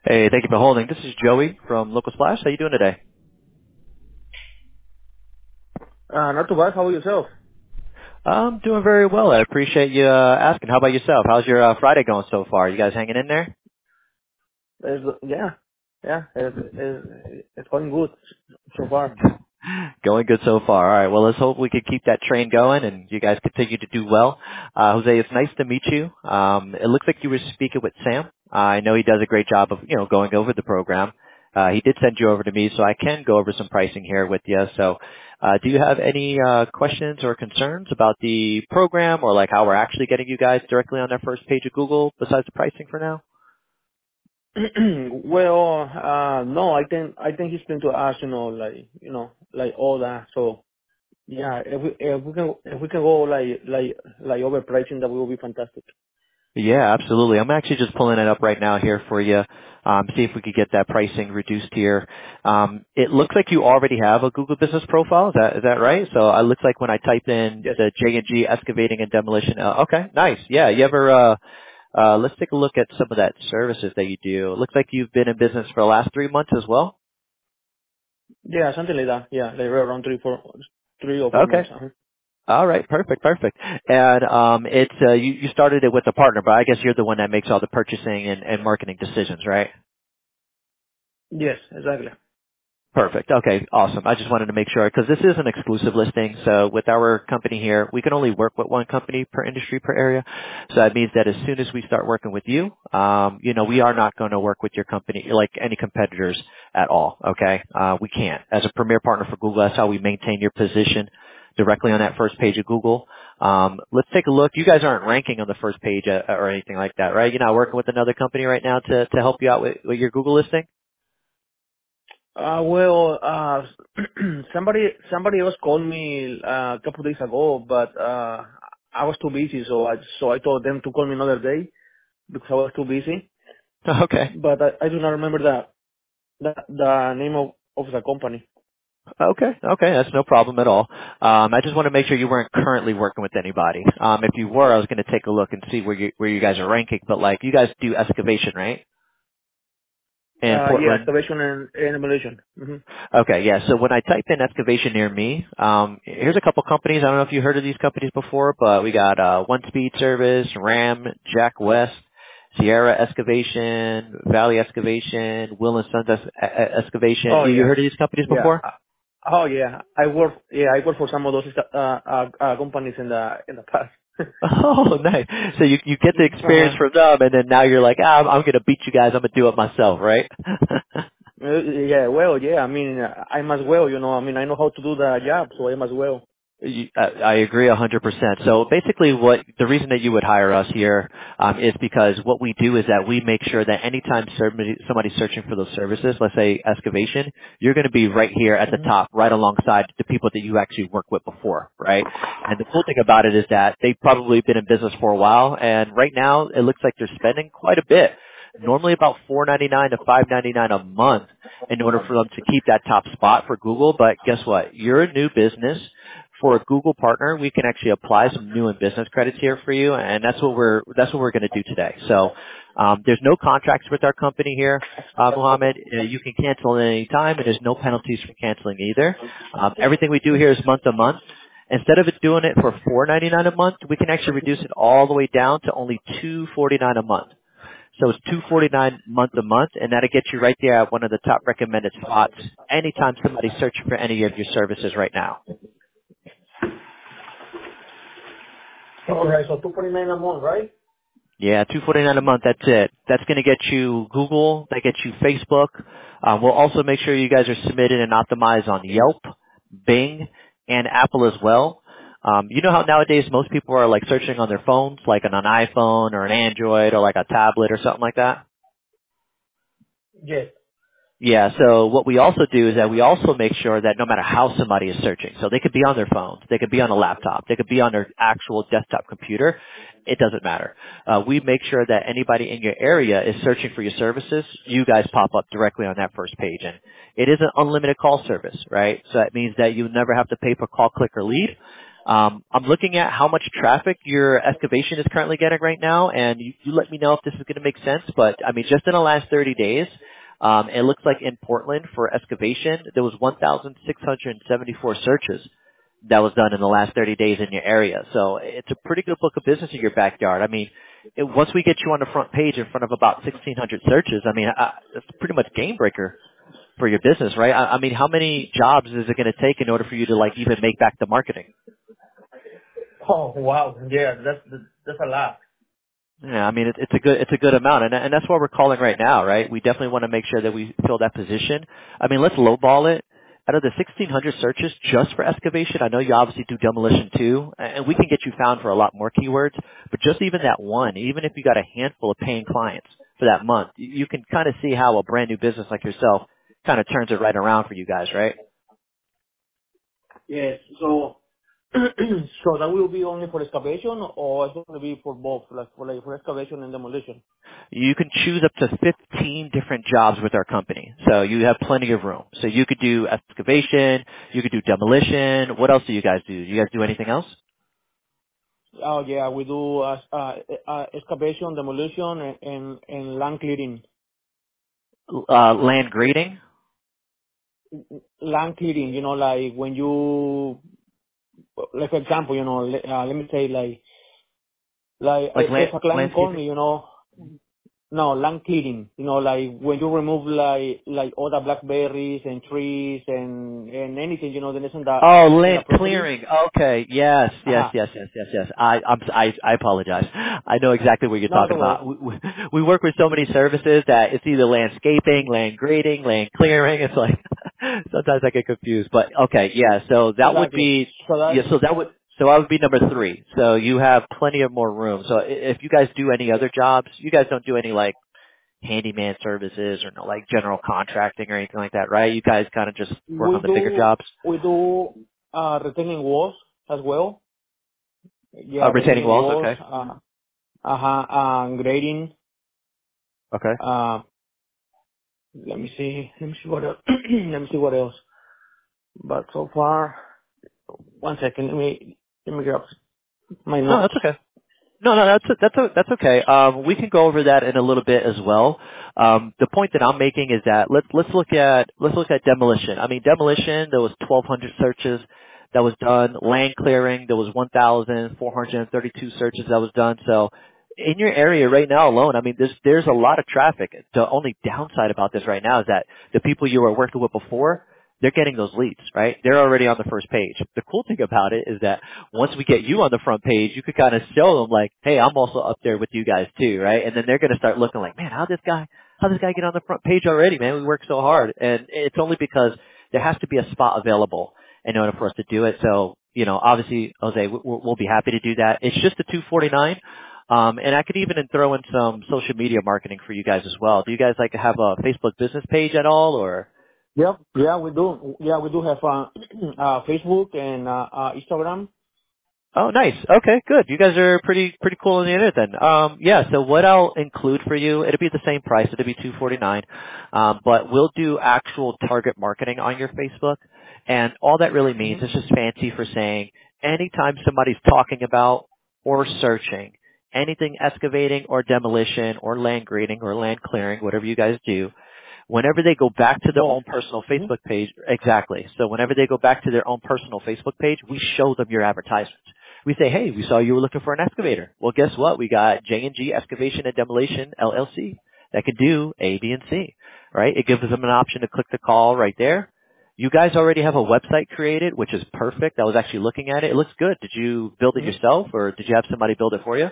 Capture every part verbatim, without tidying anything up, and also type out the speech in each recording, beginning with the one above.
Hey, thank you for holding. This is Joey from Local Splash. How you doing today? Uh, not too bad. How about yourself? I'm doing very well. I appreciate you uh, asking. How about yourself? How's your uh, Friday going so far? You guys hanging in there? It's, yeah, yeah, it's, it's, it's going good so far. Going good so far. All right. Well, let's hope we can keep that train going and you guys continue to do well. Uh, Jose, it's nice to meet you. Um, it looks like you were speaking with Sam. Uh, I know he does a great job of, you know, going over the program. Uh, he did send you over to me, so I can go over some pricing here with you. So, uh, do you have any, uh, questions or concerns about the program or like how we're actually getting you guys directly on that first page of Google besides the pricing for now? Well, uh, no, I think I think he's going to ask, you know, like you know, like all that. So yeah, if we if we can if we can go like like like over pricing, that will be fantastic. Yeah, absolutely. I'm actually just pulling it up right now here for you. Um, see if we could get that pricing reduced here. Um, it looks like you already have a Google Business profile. Is that is that right? So it looks like when I type in Yes, the J and G excavating and demolition. Uh, okay, nice. Yeah, you ever? Uh, uh, let's take a look at some of that services that you do. It looks like you've been in business for the last three months as well. yeah, something like that. Yeah, like around three, four, three or four Okay. months. Uh-huh. All right. Perfect. Perfect. And um, it's uh, you, you started it with a partner, but I guess you're the one that makes all the purchasing and, and marketing decisions, right? Yes, exactly. Perfect. Okay, awesome. I just wanted to make sure because this is an exclusive listing. So with our company here, we can only work with one company per industry per area. So that means that as soon as we start working with you, um, you know, we are not going to work with your company like any competitors at all. Okay, uh, we can't. As a premier partner for Google, that's how we maintain your position directly on that first page of Google. Um, let's take a look. You guys aren't ranking on the first page uh, or anything like that, right? You're not working with another company right now to to help you out with, with your Google listing. Uh, well, uh, somebody, somebody else called me uh, a couple of days ago, but, uh, I was too busy, so I, so I told them to call me another day because I was too busy, Okay. but I, I do not remember the, the, the name of, of the company. Okay, okay, that's no problem at all. Um, I just want to make sure you weren't currently working with anybody. Um, if you were, I was going to take a look and see where you where you guys are ranking. But like, you guys do excavation, right? In Uh, yeah, Portland. excavation and, and emulation. hmm Okay, yeah. So when I type in excavation near me, um, here's a couple companies. I don't know if you heard of these companies before, but we got uh, One Speed Service, Ram, Jack West, Sierra Excavation, Valley Excavation, Will and Sons Ex- E- E- Excavation. Oh You, you yeah, heard of these companies yeah. before? Uh, Oh yeah, I work. Yeah, I work for some of those uh, uh, uh, companies in the in the past. Oh, nice. So you you get the uh-huh. experience from them, and then now you're like, ah, I'm, I'm going to beat you guys. I'm going to do it myself, right? Uh, yeah, well, yeah. I mean, I must well, you know. I mean, I know how to do the job, so I must well. You- I I agree one hundred percent. So basically what the reason that you would hire us here um, is because what we do is that we make sure that anytime somebody, somebody's searching for those services, let's say excavation, you're going to be right here at the hmm top, right alongside the people that you actually worked with before, right? And the cool thing about it is that they've probably been in business for a while, and right now it looks like they're spending quite a bit. Normally about four ninety-nine to five ninety-nine a month in order for them to keep that top spot for Google. But guess what? You're a new business. For a Google partner, we can actually apply some new and business credits here for you, and that's what we're that's what we're going to do today. So um, there's no contracts with our company here, uh, Mohammed. Uh, you can cancel at any time, and there's no penalties for canceling either. Um, everything we do here is month to month. Instead of it doing it for four ninety-nine a month, we can actually reduce it all the way down to only two forty-nine a month. So it's two forty-nine month to month, and that'll get you right there at one of the top recommended spots anytime somebody's searching for any of your services right now. All right, so two forty nine a month, right? Yeah, two forty nine a month. That's it. That's going to get you Google. That gets you Facebook. Um, we'll also make sure you guys are submitted and optimized on Yelp, Bing, and Apple as well. Um, you know how nowadays most people are like searching on their phones, like on an iPhone or an Android or like a tablet or something like that. Yes. Yeah, so what we also do is that we also make sure that no matter how somebody is searching, so they could be on their phones, they could be on a laptop, they could be on their actual desktop computer, it doesn't matter. Uh, we make sure that anybody in your area is searching for your services, you guys pop up directly on that first page. And it is an unlimited call service, right? So that means that you never have to pay per call, click, or lead. Um, I'm looking at how much traffic your excavation is currently getting right now, and you, you let me know if this is going to make sense. But I mean, just in the last thirty days, um, it looks like in Portland for excavation, there was one thousand six hundred seventy-four searches that was done in the last thirty days in your area. So it's a pretty good book of business in your backyard. I mean, it, once we get you on the front page in front of about sixteen hundred searches, I mean, uh, it's pretty much game breaker for your business, right? I, I mean, how many jobs is it going to take in order for you to like even make back the marketing? Oh wow, yeah, that's that's a lot. Yeah, I mean, it, it's a good, it's a good amount, and and that's why we're calling right now, right? We definitely want to make sure that we fill that position. I mean, let's lowball it. Out of the sixteen hundred searches just for excavation, I know you obviously do demolition too, and we can get you found for a lot more keywords, but just even that one, even if you got a handful of paying clients for that month, you you can kind of see how a brand new business like yourself kind of turns it right around for you guys, right? Yes. So so that will be only for excavation, or it's going to be for both, like for like for excavation and demolition? You can choose up to fifteen different jobs with our company. So you have plenty of room. So you could do excavation, you could do demolition. What else do you guys do? Do you guys do anything else? Oh yeah, we do uh, uh, uh, excavation, demolition, and, and and land clearing. Uh, land grading? Land clearing, you know, like when you, like for example, you know, le- uh, let me say like like Like if land, a client call landscaping? me, you know, no, land clearing, you know, like when you remove like like all the blackberries and trees and and anything, you know, that isn't that Oh, in the land property. clearing. Okay. Yes, yes, Uh-huh. yes, yes, yes, yes. I, I'm, I, I apologize. I know exactly what you're No, talking don't worry. about. We, we we work with so many services that it's either landscaping, land grading, land clearing. It's like sometimes I get confused. But okay, yeah. So that would Exactly. be So yeah. that So that would so that would be number three. So you have plenty of more room. So i- if you guys do any other jobs, you guys don't do any like handyman services or no like general contracting or anything like that, right? You guys kind of just work we on the bigger do, jobs, we do uh, retaining walls as well. uh, Yeah, retaining retaining walls. walls. Okay. Uh, uh-huh. Uh, grading. Okay. Uh, let me see. Let me see what else. Let me see what else. But so far, one second. Let me let me grab my No, notes. that's okay. No, no, that's that's that's okay. Um, we can go over that in a little bit as well. Um, the point that I'm making is that let's let's look at let's look at demolition. I mean, demolition. There was twelve hundred searches that was done. Land clearing. There was one thousand four hundred thirty-two searches that was done. So, in your area right now alone, I mean, there's there's a lot of traffic. The only downside about this right now is that the people you were working with before, they're getting those leads, right? They're already on the first page. The cool thing about it is that once we get you on the front page, you could kind of show them like, hey, I'm also up there with you guys too, right? And then they're going to start looking like, man, how this guy, how this guy get on the front page already, man? We work so hard. And it's only because there has to be a spot available in order for us to do it. So, you know, obviously, Jose, we- we'll, we'll be happy to do that. It's just the two forty-nine. Um, and I could even throw in some social media marketing for you guys as well. Do you guys like to have a Facebook business page at all or? Yep. Yeah, we do. Yeah, we do have uh, uh, Facebook and uh, uh, Instagram. Oh, nice. Okay, good. You guys are pretty pretty cool on the internet then. Um, yeah. So what I'll include for you, it'll be the same price. It'll be two forty nine, um, but we'll do actual target marketing on your Facebook, and all that really means Mm-hmm. is just fancy for saying anytime somebody's talking about or searching anything excavating or demolition or land grading or land clearing, whatever you guys do, whenever they go back to their Both. own personal Mm-hmm. Facebook page, exactly. So whenever they go back to their own personal Facebook page, we show them your advertisements. We say, hey, we saw you were looking for an excavator. Well, guess what? We got J and G Excavation and Demolition L L C that can do A, B, and C, right? It gives them an option to click the call right there. You guys already have a website created, which is perfect. I was actually looking at it. It looks good. Did you build it Mm-hmm. yourself or did you have somebody build it for you?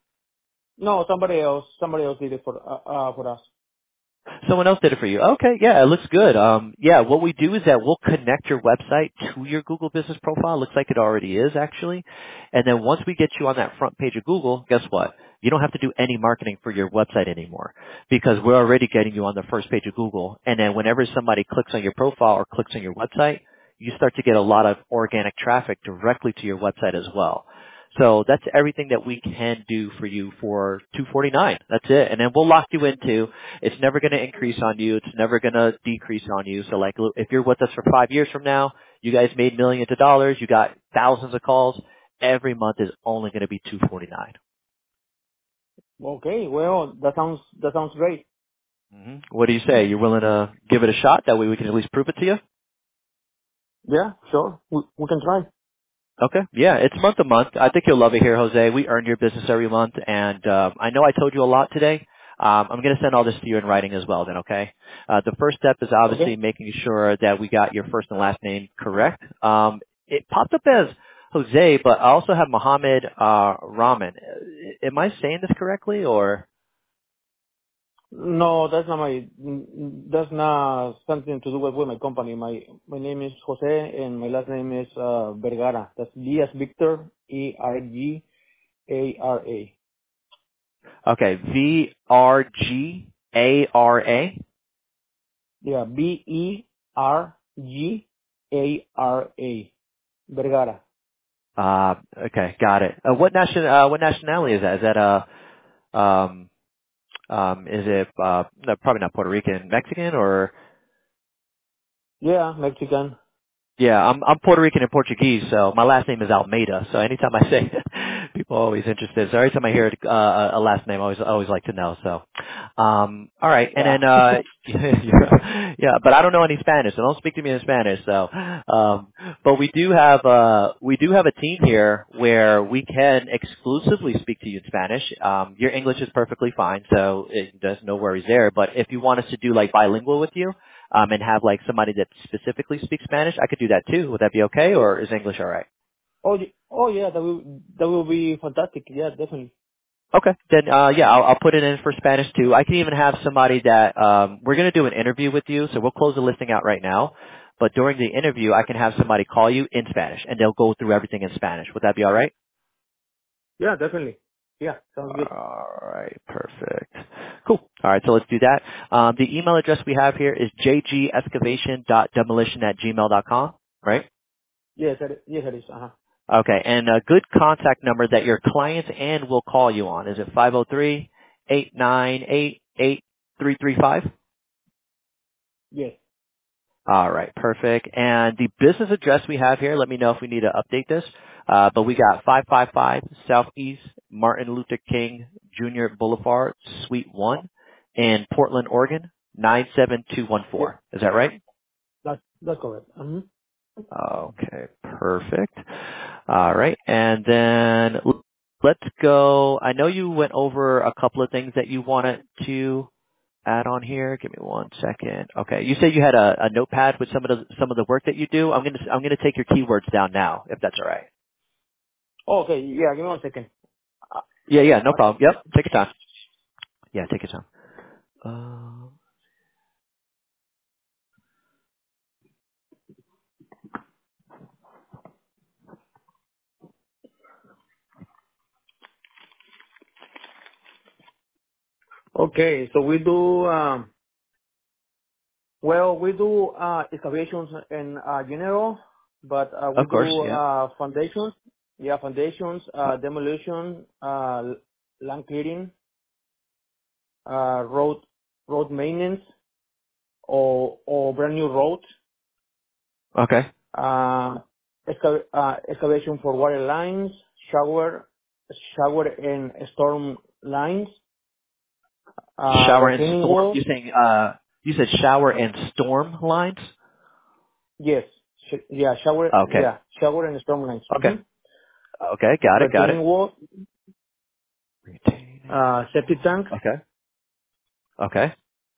No, somebody else. Somebody else did it for uh, uh, for us. Someone else did it for you. Okay, yeah, it looks good. Um, yeah, what we do is that we'll connect your website to your Google Business Profile. Looks like it already is actually. And then once we get you on that front page of Google, guess what? You don't have to do any marketing for your website anymore because we're already getting you on the first page of Google. And then whenever somebody clicks on your profile or clicks on your website, you start to get a lot of organic traffic directly to your website as well. So that's everything that we can do for you for two forty-nine. That's it. And then we'll lock you into it's never going to increase on you. It's never going to decrease on you. So like if you're with us for five years from now, you guys made millions of dollars, you got thousands of calls, every month is only going to be two forty-nine. Okay, well, that sounds that sounds great. Mm-hmm. What do you say? You're willing to give it a shot? That way we can at least prove it to you? Yeah, sure. We we can try. Okay. Yeah, it's month to month. I think you'll love it here, Jose. We earn your business every month, and um, I know I told you a lot today. Um, I'm going to send all this to you in writing as well then, okay? Uh, the first step is obviously Okay. making sure that we got your first and last name correct. Um, it popped up as Jose, but I also have Mohammed uh, Rahman. Uh, Am I saying this correctly, or? No, that's not my. That's not something to do with, with my company. My my name is Jose, and my last name is uh, Vergara. That's V as Victor, E R G A R A. Okay, V R G A R A. Yeah, B E R G A R A. Vergara. Uh, okay, got it. Uh, what nation? Uh, what nationality is that? Is that uh um um is it uh no, probably not Puerto Rican, Mexican, or? Yeah, Mexican. Yeah, I'm I'm Puerto Rican and Portuguese, so my last name is Almeida. So anytime I say, people are always interested. So every time I hear uh, a last name, I always I always like to know. So, um, all right, and Yeah. then uh, yeah, but I don't know any Spanish, so don't speak to me in Spanish. So, um, but we do have uh we do have a team here where we can exclusively speak to you in Spanish. Um, your English is perfectly fine, so it, there's no worries there. But if you want us to do like bilingual with you, um, and have like somebody that specifically speaks Spanish, I could do that too. Would that be okay, or is English all right? oh, y- oh yeah, that will that will be fantastic. Yeah, definitely. Okay, then uh, yeah, I'll, I'll put it in for Spanish too. I can even have somebody that um, we're going to do an interview with you, so we'll close the listing out right now. But during the interview, I can have somebody call you in Spanish, and they'll go through everything in Spanish. Would that be all right? Yeah, definitely. Yeah, sounds good. All right, perfect. Cool. All right, so let's do that. Um, the email address we have here is j g excavation dot demolition at gmail dot com, right? Yes, it, yes, it is. Uh huh. Okay, and a good contact number that your clients and will call you on. Is it five oh three, eight nine eight, eight three three five? Yes. All right, perfect. And the business address we have here, let me know if we need to update this. Uh, but we got five five five Southeast Martin Luther King Junior Boulevard, Suite one in Portland, Oregon, nine seven two one Yes, four. Is that right? that's that's correct. Uh-huh. Okay, perfect. All right. And then l- let's go. I know you went over a couple of things that you wanted to add on here. Give me one second. Okay. You said you had a, a notepad with some of the some of the work that you do. I'm going to I'm going to take your keywords down now, if that's all right. Oh, okay. Yeah, give me one second. Uh, Yeah, yeah, no uh, problem. Yep. Take your time. Yeah, take your time. Uh, okay, so we do. Um, well, we do uh, excavations in uh, general, but uh, we of course. do Yeah. uh, foundations. Yeah, foundations, Uh, uh, demolition, uh, land clearing, uh, road road maintenance, or or brand new roads. Okay. Uh, exca- uh, excavation for water lines, shower, shower and storm lines, uh, Shower and retaining storm. walls. You saying uh you said shower and storm lines? Yes, sh- yeah, shower, Okay. yeah, shower and storm lines. Okay. hmm Okay. Got it. Got Retaining it. walls, Retaining uh, septic wall. tanks, Okay. Okay.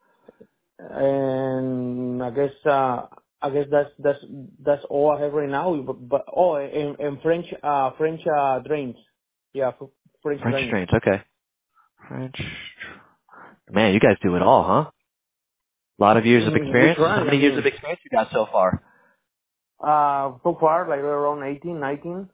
and I guess, uh, I guess that's that's that's all I have right now. But, but oh, and, and French, uh, French uh, drains. Yeah, f- French French drains. strains. Okay. French. Man, you guys do it all, huh? A lot of years of Mm, we experience. try. How I many years of mean, experience you got so far? uh, so far like around eighteen, nineteen.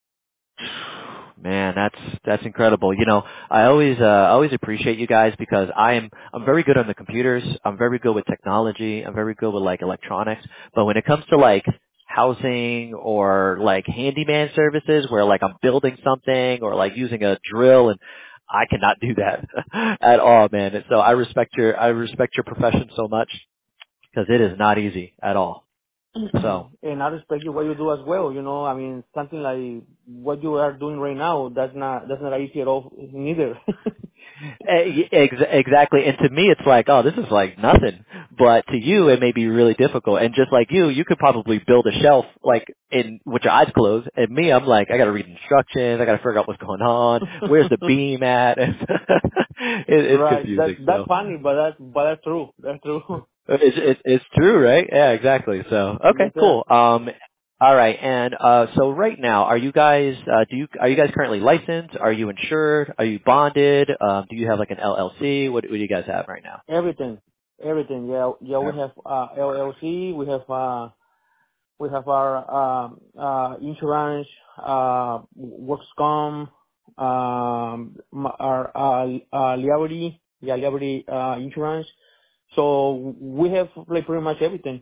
Man, that's that's incredible. You know, I always uh I always appreciate you guys because I am I'm very good on the computers. I'm very good with technology. I'm very good with like electronics. But when it comes to like housing or like handyman services where like I'm building something or like using a drill and I cannot do that at all, man. And so I respect your I respect your profession so much because it is not easy at all. So And I respect you what you do as well. You know, I mean, something like what you are doing right now. That's not that's not easy at all, neither. Eh, ex- exactly. And to me, it's like, oh, this is like nothing. But to you, it may be really difficult. And just like you, you could probably build a shelf like in with your eyes closed. And me, I'm like, I got to read instructions. I got to figure out what's going on. Where's the beam at? it, it's Right. That's confusing. that's So funny, but that's but that's true. That's true. it's, it's it's true, right? Yeah, exactly. So okay, Yes, sir. cool. Um, all right. And uh, so right now, are you guys uh, do you are you guys currently licensed? Are you insured? Are you bonded? Um, do you have like an L L C? What, what do you guys have right now? Everything, everything. Yeah, yeah. We have uh, L L C. We have uh, we have our um, uh, insurance, uh, works com, um, m- our uh, uh, liability, yeah, liability uh, insurance. So we have like pretty much everything.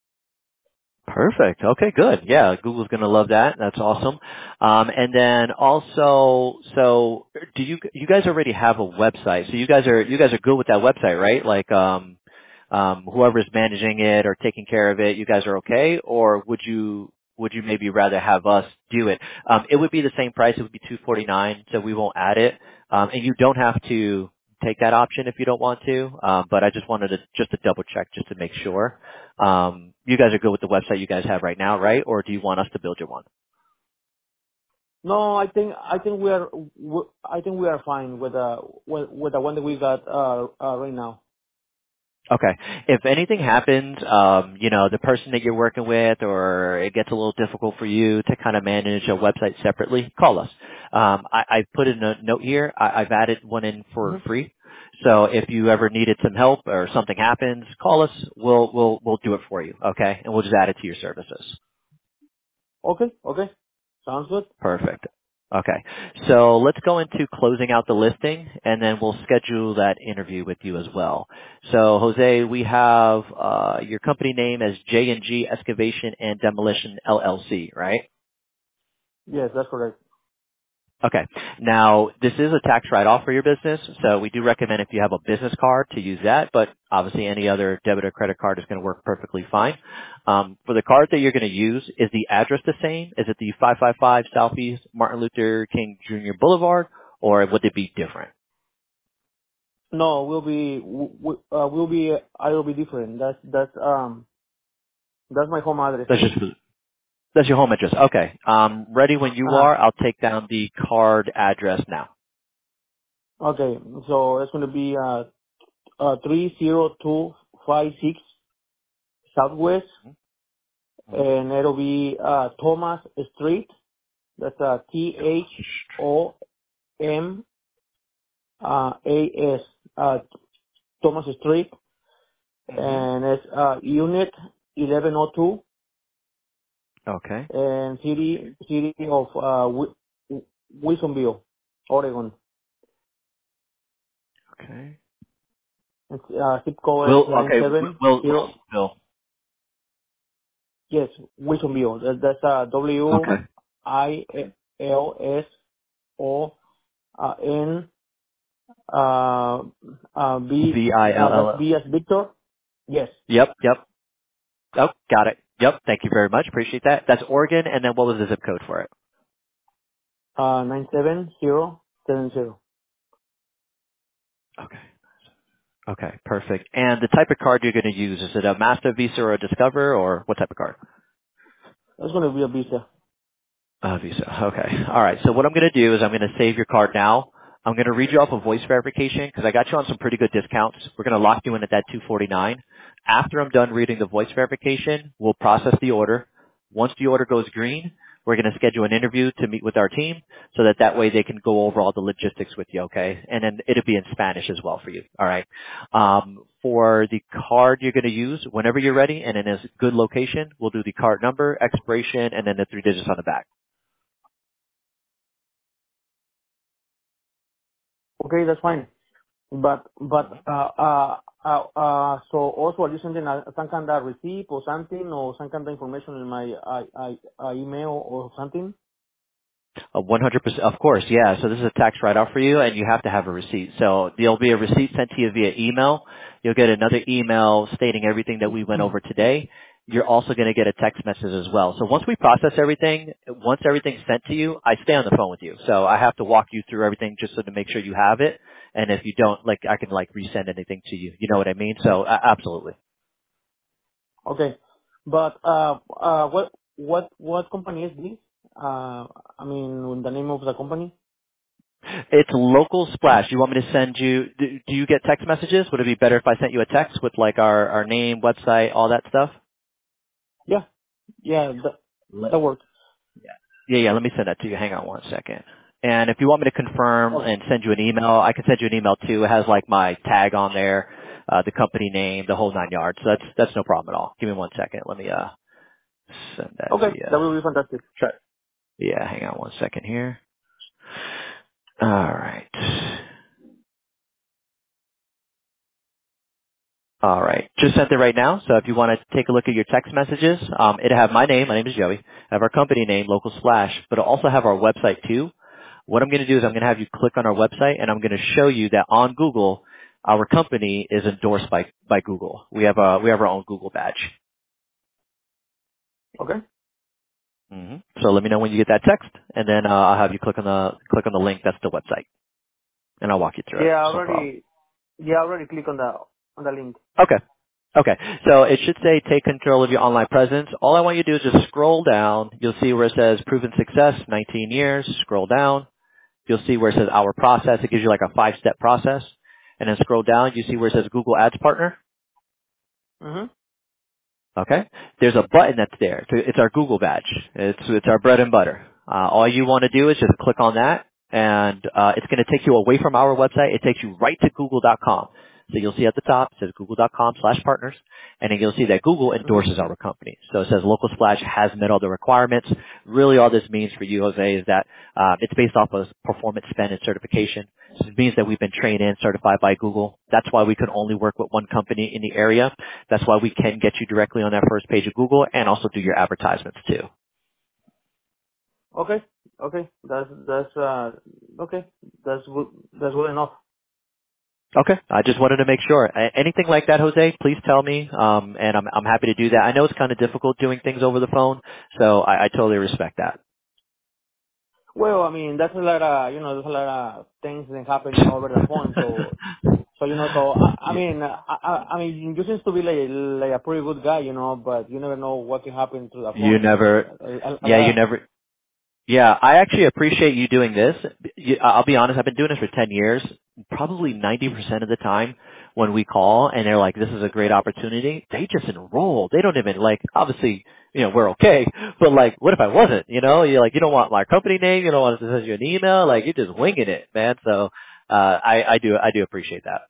Perfect. Okay, good. Yeah, Google's going to love that. That's awesome. Um, and then also, so do you you guys already have a website? So you guys are you guys are good with that website, right? Like um, um, whoever's managing it or taking care of it, you guys are okay, or would you would you maybe rather have us do it? Um, it would be the same price. It would be two forty nine, so we won't add it, um, and you don't have to take that option if you don't want to. Um, but I just wanted to just to double check just to make sure. Um, you guys are good with the website you guys have right now, right? Or do you want us to build you one? No, I think I think we are w- I think we are fine with the with, with the one that we got uh, uh, right now. Okay. If anything happens, um, you know, the person that you're working with or it gets a little difficult for you to kind of manage a website separately, call us. Um, I, I put in a note here. I, I've added one in for hmm free. So if you ever needed some help or something happens, call us. We'll, we'll, we'll do it for you. Okay. And we'll just add it to your services. Okay, okay, sounds good. Perfect. Okay. So let's go into closing out the listing, and then we'll schedule that interview with you as well. So, Jose, we have uh, your company name as J and G Excavation and Demolition L L C, right? Yes, that's correct. Okay. Now, this is a tax write-off for your business, so we do recommend if you have a business card to use that, but obviously any other debit or credit card is going to work perfectly fine. Um, for the card that you're going to use, is the address the same? Is it the five five five Southeast Martin Luther King Junior Boulevard, or would it be different? No, we'll be w- w- uh, we'll be I will be different. That's that's um that's my home address. That's just that's your home address. Okay. Um, ready when you Uh-huh. are. I'll take down the card address now. Okay, so it's gonna be uh uh three zero two five six Southwest, Mhm. and it'll be uh Thomas Street. That's uh T H O M uh A S uh Thomas Street, Mhm. and it's uh unit eleven oh two, Okay. and city city of uh Wi- Wilsonville, Oregon. Okay. It's, uh, zip code is Will nine okay. seven Will zero. Will. Yes, Wilsonville. That, that's uh, W Okay. I L S O uh, N uh, uh, B. V I Uh, L that's L. B as Victor. Yes, Yep. Yep. Oh, got it. Yep. Thank you very much. Appreciate that. That's Oregon. And then what was the zip code for it? uh, nine seven zero seven zero. Okay. Okay. Perfect. And the type of card you're going to use, is it a Master, Visa, or a Discover, or what type of card? That's gonna be a visa. Uh, Visa. Okay. All right. So what I'm going to do is I'm going to save your card now. I'm going to read you off a voice verification because I got you on some pretty good discounts. We're going to lock you in at that two forty-nine. After I'm done reading the voice verification, we'll process the order. Once the order goes green, we're going to schedule an interview to meet with our team so that that way they can go over all the logistics with you, okay? And then it'll be in Spanish as well for you, all right? Um, for the card you're going to use, whenever you're ready and in a good location, we'll do the card number, expiration, and then the three digits on the back. Okay, that's fine. But but uh uh uh, uh so also are you sending a, some kind of receipt or something, or some kind of information in my uh, uh, uh, email or something? Uh, one hundred percent, of course, yeah. So this is a tax write-off for you, and you have to have a receipt. So there'll be a receipt sent to you via email. You'll get another email stating everything that we went over today, you're also going to get a text message as well. So once we process everything, once everything's sent to you, I stay on the phone with you. So I have to walk you through everything just so to make sure you have it. And if you don't, like, I can like resend anything to you. You know what I mean? So uh, absolutely. Okay. But uh, uh, what what what company is this? Uh, I mean, the name of the company? It's Local Splash. You want me to send you, do, do you get text messages? Would it be better if I sent you a text with like our, our name, website, all that stuff? Yeah, yeah, that Let, that works. yeah, yeah, let me send that to you. Hang on one second. And if you want me to confirm Oh, and send you an email, I can send you an email too. It has like my tag on there, uh, the company name, the whole nine yards. So that's, that's no problem at all. Give me one second. Let me, uh, send that to okay, you. that will be fantastic. Sure. Yeah, hang on one second here. All right. All right. Just sent it right now. So if you want to take a look at your text messages, um, it'll have my name. My name is Joey. I have our company name, Local Splash, but it'll also have our website too. What I'm going to do is I'm going to have you click on our website, and I'm going to show you that on Google, our company is endorsed by by Google. We have a we have our own Google badge. Okay. hmm So let me know when you get that text, and then uh, I'll have you click on the click on the link. That's the website, and I'll walk you through it. Yeah, I It's no problem. already yeah I already click on the on the link. Okay. Okay. So it should say take control of your online presence. All I want you to do is just scroll down. You'll see where it says proven success, nineteen years. Scroll down. You'll see where it says our process. It gives you like a five-step process. And then scroll down. You see where it says Google Ads Partner. Mhm. Okay. There's a button that's there. So it's our Google badge. It's it's our bread and butter. Uh, all you want to do is just click on that, and uh, it's going to take you away from our website. It takes you right to google dot com. So you'll see at the top it says google dot com slash partners, and then you'll see that Google Mhm. endorses our company. So it says Local Splash has met all the requirements. Really, all this means for you, Jose, is that uh, it's based off of performance spend and certification. So it means that we've been trained and certified by Google. That's why we can only work with one company in the area. That's why we can get you directly on that first page of Google and also do your advertisements too. Okay. Okay. That's that's uh okay. That's good. That's good enough. Okay. I just wanted to make sure. A- Anything like that, Jose, please tell me, um, and I'm, I'm happy to do that. I know it's kind of difficult doing things over the phone, so I, I totally respect that. Well, I mean, that's a lot of, you know, there's a lot of things that happen, you know, over the phone. So, so you know, so I, I you, mean, I, I, I mean, you seems to be like, like a pretty good guy, you know, but you never know what can happen through the you phone. never, A, a, a yeah, you lot. never, Yeah, I actually appreciate you doing this. You- I'll be honest, I've been doing this for ten years. Probably ninety percent of the time when we call and they're like, this is a great opportunity, they just enroll. They don't even like, obviously, you know, we're okay, but like, what if I wasn't, you know? You're like, you don't want my company name, you don't want us to send you an email, like, you're just winging it, man. So, uh, I, I do, I do appreciate that.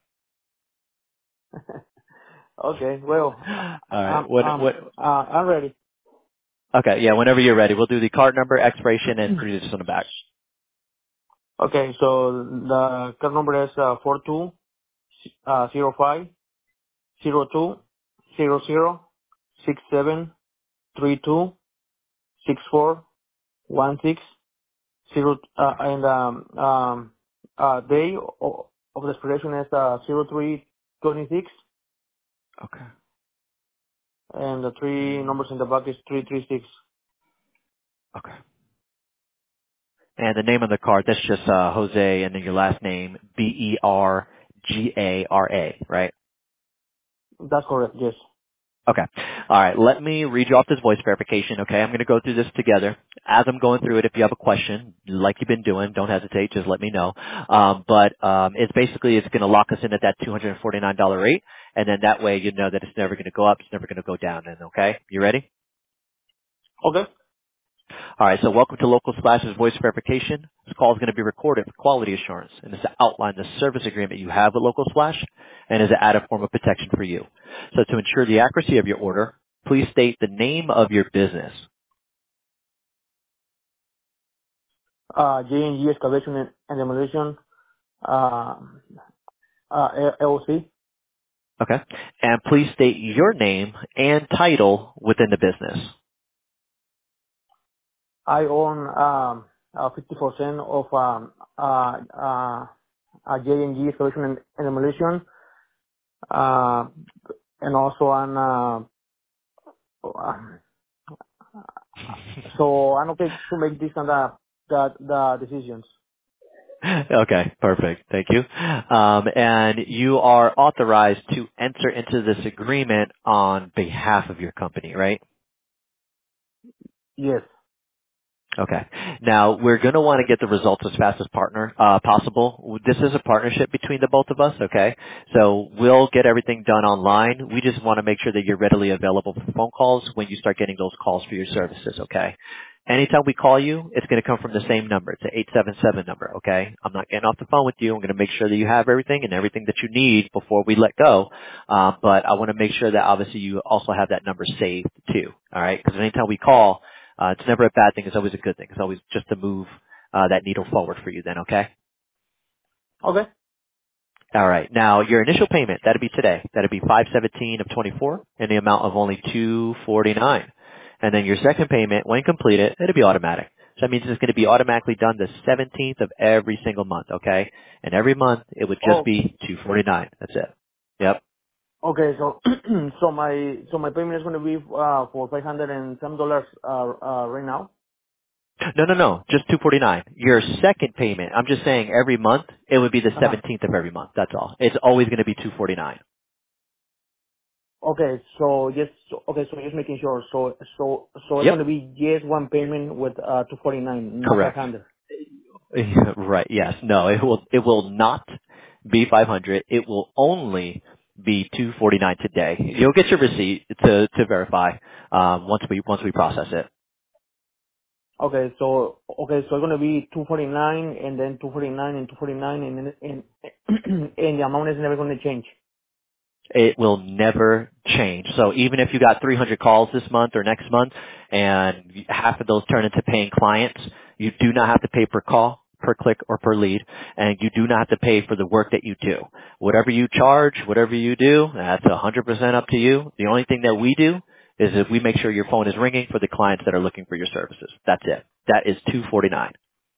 Okay. Well, All um, right. What, um, what, uh, I'm ready. okay. Yeah. Whenever you're ready, we'll do the card number, expiration, and three digits on the back. Okay. So the card number is uh, four two uh, zero five zero two zero zero six seven three two six four one six. Zero, uh, and um, um, uh, day of, of the expiration is uh, zero three twenty six, Okay. and the three numbers in the back is three three six. Okay. And the name of the card, that's just uh, Jose and then your last name, B E R G A R A, right? That's correct. Yes. Okay. All right. Let me read you off this voice verification, okay? I'm going to go through this together. As I'm going through it, if you have a question, like you've been doing, don't hesitate. Just let me know. Um, but um, it's basically, it's going to lock us in at that two hundred forty-nine dollars rate, and then that way you know that it's never going to go up, it's never going to go down, then, okay? You ready? Okay. All right, so welcome to Local Splash's voice verification. This call is going to be recorded for quality assurance, and is to outline the service agreement you have with Local Splash, and is an added form of protection for you. So to ensure the accuracy of your order, please state the name of your business. Uh, J and G excavation and, and demolition. Uh, uh, L L C. Okay? And please state your name and title within the business. I own um, uh, fifty percent of um, uh, uh, uh, J and G excavation and, and demolition. Uh, and also on Uh, so I'm okay to make this kind of the the decisions. Okay, perfect. Thank you. Um, and you are authorized to enter into this agreement on behalf of your company, right? Yes. Okay. Now we're going to want to get the results as fast as partner uh, possible. This is a partnership between the both of us. Okay. So we'll get everything done online. We just want to make sure that you're readily available for phone calls when you start getting those calls for your services. Okay. Anytime we call you, it's going to come from the same number. It's an eight seven seven number. Okay. I'm not getting off the phone with you. I'm going to make sure that you have everything and everything that you need before we let go. Uh, but I want to make sure that obviously you also have that number saved too. All right. Because anytime we call, uh, it's never a bad thing. It's always a good thing. It's always just to move uh, that needle forward for you then, okay? Okay. All right. Now, your initial payment, that'd be today. That'd be five seventeen of twenty-four in the amount of only two forty-nine. And then your second payment, when completed, it'll be automatic. So that means it's going to be automatically done the seventeenth of every single month, okay? And every month, it would just Oh, be two forty-nine. That's it. Yep. okay. So so my so my payment is going to be uh for five hundred and some dollars uh uh right now. No, no, no. Just two forty nine. Your second payment, I'm just saying every month, it would be the Uh-huh. seventeenth of every month. That's all. It's always going to be two forty nine. Okay. So just so, okay. So just making sure. So so so it's Yep. going to be just one payment with uh two forty nine, not five Correct. hundred. Right. Yes. No, it will, it will not be five hundred. It will only be two forty nine today. You'll get your receipt to, to verify, um, once we, once we process it. Okay, so okay, so it's gonna be two forty nine and then two forty nine and two forty nine and then and and the amount is never gonna change. It will never change. So even if you got three hundred calls this month or next month and half of those turn into paying clients, you do not have to pay per call, per click, or per lead, and you do not have to pay for the work that you do. Whatever you charge, whatever you do, that's one hundred percent up to you. The only thing that we do is that we make sure your phone is ringing for the clients that are looking for your services. That's it. That is two forty-nine.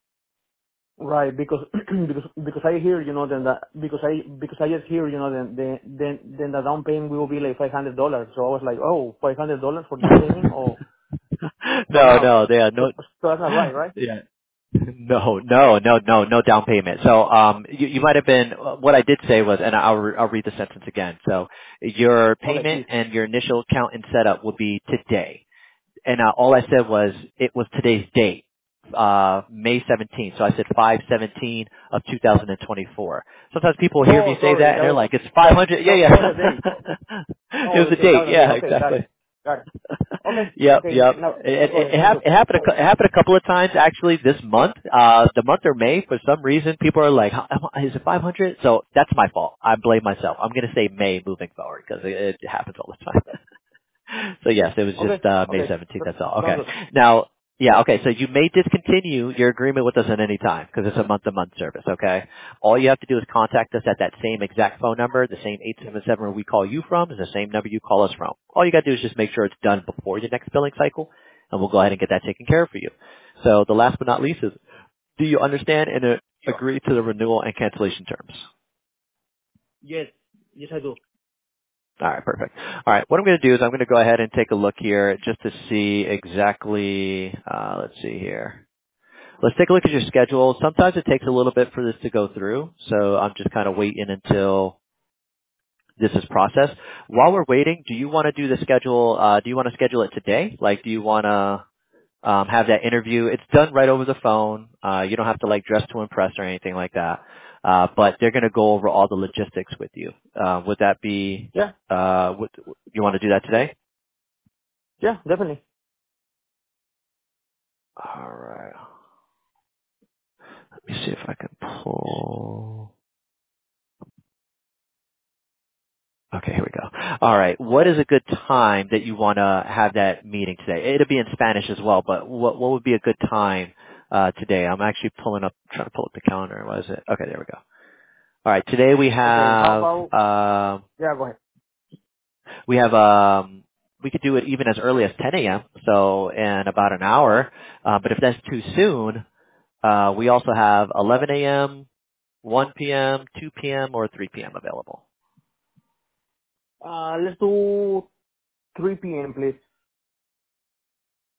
Right, because because because I hear you know then that because I because I just hear you know then then then then the down payment will be like five hundred dollars. So I was like, oh, five hundred dollars for down payment, or but No, no, no, they are so, no. so that's not right, right? Yeah. No, no, no, no, no down payment. So, um, you, you might have been, what I did say was, and I'll, re- I'll read the sentence again. So, your Okay, payment please. and your initial account and setup would be today. And uh, all I said was, it was today's date, uh, May seventeenth. So I said five seventeen of two thousand twenty-four. Sometimes people hear Oh, me say sorry, that that and they're was like, it's that five hundred. Yeah, that, that was a date. yeah. It Oh, was a okay, that date. was a date. Yeah, Okay, got exactly. it, got it. Okay, Yep, okay, yep. now now It, go it, ahead, it, sounds hap- good. it happened. A, cou- it happened a couple of times actually this month. Uh, the month of May, for some reason, people are like, "How- am- "Is it five hundred?" So that's my fault. I blame myself. I'm going to say May moving forward because it, it happens all the time. So yes, it was Okay, just uh, May okay, seventeenth. That's all. sounds Okay. good. Now, yeah. Okay. So you may discontinue your agreement with us at any time because it's a month-to-month service. Okay. All you have to do is contact us at that same exact phone number, the same eight seven seven we call you from, is the same number you call us from. All you got to do is just make sure it's done before your next billing cycle, and we'll go ahead and get that taken care of for you. So the last but not least is, do you understand and uh, agree to the renewal and cancellation terms? Yes, yes I do. All right, perfect. All right, what I'm going to do is I'm going to go ahead and take a look here just to see exactly, uh, let's see here. Let's take a look at your schedule. Sometimes it takes a little bit for this to go through, so I'm just kind of waiting until this is processed. While we're waiting, do you want to do the schedule, uh, do you want to schedule it today? Like, do you want to um, have that interview? It's done right over the phone. Uh, you don't have to like dress to impress or anything like that. Uh, but they're going to go over all the logistics with you. Uh, would that be, Yeah, uh, would, you want to do that today? yeah, definitely. All right. Let me see if I can pull. Okay, here we go. All right. What is a good time that you want to have that meeting today? It'll be in Spanish as well, but what what would be a good time uh, today? I'm actually pulling up, trying to pull up the calendar. What is it? Okay, there we go. All right. Today we Okay, how have about, um, yeah, go ahead. we have um, we could do it even as early as ten a.m. So in about an hour. Uh, but if that's too soon, uh, we also have eleven a.m., one p.m., two p.m., or three p.m. available. Uh, let's do three p m please.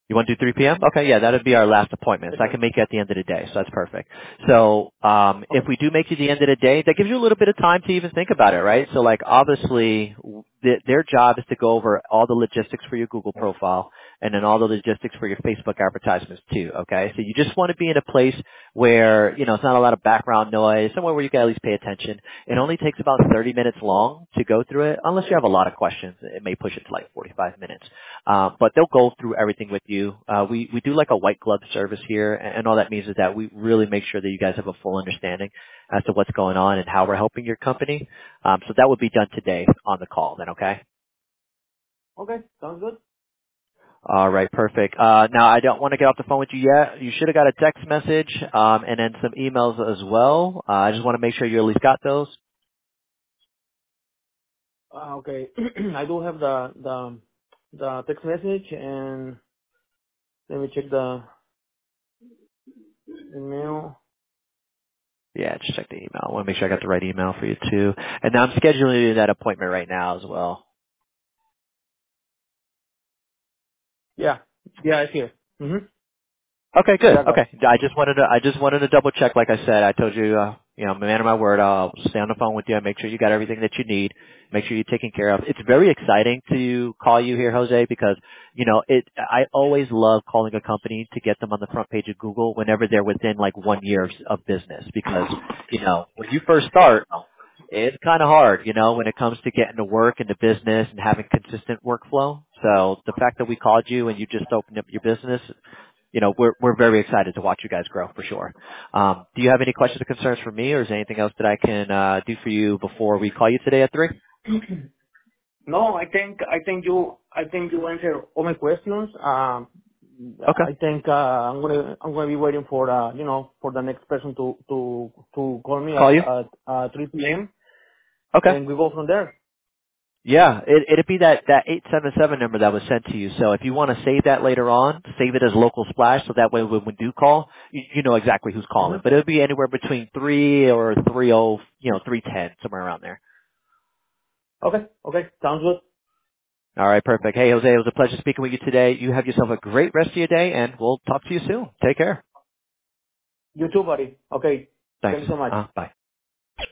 You want to do three p.m.? Okay, yeah, that would be our last appointment. Yes, So I sir. can make you at the end of the day. So that's perfect. So um, if Okay. we do make you the end of the day, that gives you a little bit of time to even think about it, right? So like obviously th- their job is to go over all the logistics for your Google profile and then all the logistics for your Facebook advertisements too, okay? So you just want to be in a place where, you know, it's not a lot of background noise, somewhere where you can at least pay attention. It only takes about thirty minutes long to go through it, unless you have a lot of questions. It may push it to like forty-five minutes. Um, but they'll go through everything with you. Uh, we, we do like a white glove service here, and, and all that means is that we really make sure that you guys have a full understanding as to what's going on and how we're helping your company. Um, so that would be done today on the call then, okay? Okay. Sounds good. All right, perfect. Uh, now I don't want to get off the phone with you yet. You should have got a text message, um, and then some emails as well. Uh, I just want to make sure you at least got those. Uh, okay. I do have the the the text message, and let me check the email. Yeah, just check the email. I want to make sure I got the right email for you too. And now I'm scheduling that appointment right now as well. Yeah. Yeah, it's here. Mm-hmm. Okay, good. Yeah, I got it. Okay, I just wanted to I just wanted to double check. Like I said, I told you, uh, you know, I'm a man of my word. I'll stay on the phone with you. Make sure you got everything that you need. Make sure you're taken care of. It's very exciting to call you here, Jose, because you know it. I always love calling a company to get them on the front page of Google whenever they're within like one year of, of business, because you know when you first start, it's kind of hard, you know, when it comes to getting to work and to business and having consistent workflow. So the fact that we called you and you just opened up your business, you know, we're we're very excited to watch you guys grow for sure. Um, do you have any questions or concerns for me, or is there anything else that I can uh, do for you before we call you today at three? No, I think I think you I think you answered all my questions. Um, Okay. I think uh, I'm gonna I'm gonna be waiting for uh, you know for the next person to to to call me Call at you? at uh, three p.m. Okay. and we go from there. Yeah, it, it'd be that, that eight seven seven number that was sent to you. So if you want to save that later on, save it as local splash so that way when we do call, you, you know exactly who's calling. But Mm-hmm. it'll be anywhere between three or three oh, you know, three ten, somewhere around there. Okay. Okay. Sounds good. All right, perfect. Hey, Jose, it was a pleasure speaking with you today. You have yourself a great rest of your day, and we'll talk to you soon. Take care. You too, buddy. Okay. Thanks. Thank you so much. Uh, bye.